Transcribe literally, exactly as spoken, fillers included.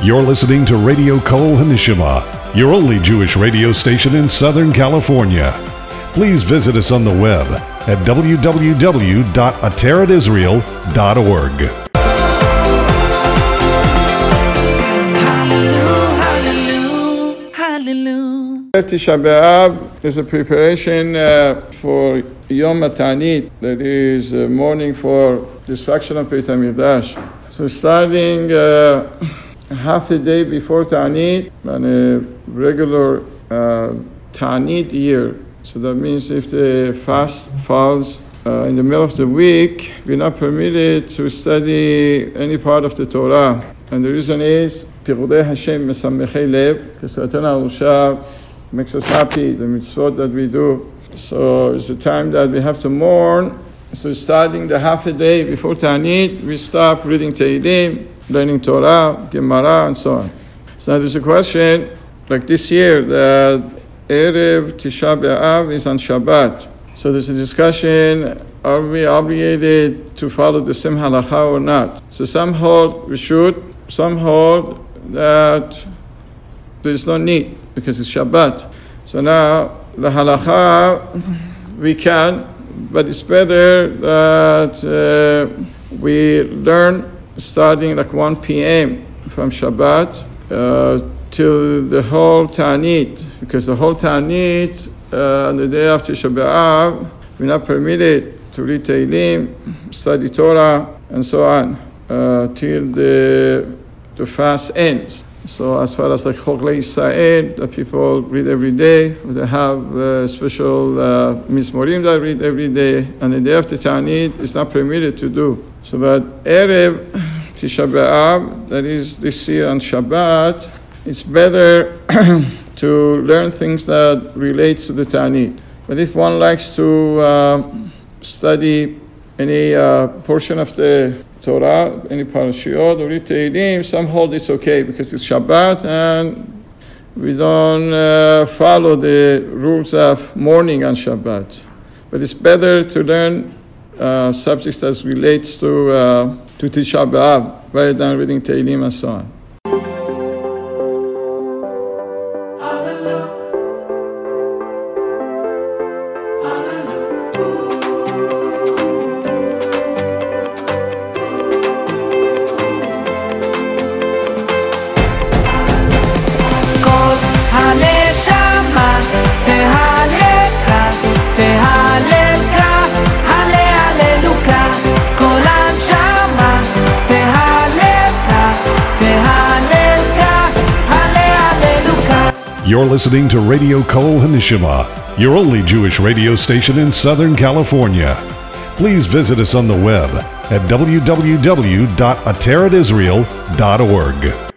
You're listening to Radio Kol Hanishima, your only Jewish radio station in Southern California. Please visit us on the web at w w w dot ateret israel dot org. Tisha B'Av is a preparation uh, for Yom HaTa'anit, that is uh, mourning for destruction of Beit HaMikdash. So starting uh, half a day before Ta'anit, on a regular uh, Ta'anit year, so that means if the fast falls uh, in the middle of the week, we're not permitted to study any part of the Torah. And the reason is, Pirudei Hashem Mesamechei Lev, Kesatan HaUsha makes us happy, the mitzvot that we do. So it's a time that we have to mourn. So starting the half a day before Ta'anit, we stop reading Tehillim, learning Torah, Gemara, and so on. So now there's a question, like this year, that Erev Tisha B'Av is on Shabbat. So there's a discussion, are we obligated to follow the same halakha or not? So some hold we should, some hold that there's no need because it's Shabbat. So now the halakha we can, but it's better that uh, we learn starting like one p.m. from Shabbat uh, till the whole Ta'anit, because the whole Ta'anit uh, on the day after Tisha B'Av, we're not permitted to read Tehillim, study Torah, and so on uh, till the the fast ends. So as far as like Choklei Yisrael, that people read every day, they have uh, special uh, Mizmorim that read every day, and the day after Ta'anit it's not permitted to do. So but Erev Tisha B'Av, that is this year on Shabbat, it's better to learn things that relates to the Ta'anit. But if one likes to uh, study any uh, portion of the Torah, any parashiyot, or read Tehillim, some hold it's okay because it's Shabbat and we don't uh, follow the rules of mourning on Shabbat. But it's better to learn uh, subjects that relates to uh, to Tisha B'Av rather than reading Tehillim and so on. You're listening to Radio Kol Hanishima, your only Jewish radio station in Southern California. Please visit us on the web at w w w dot ateret israel dot org.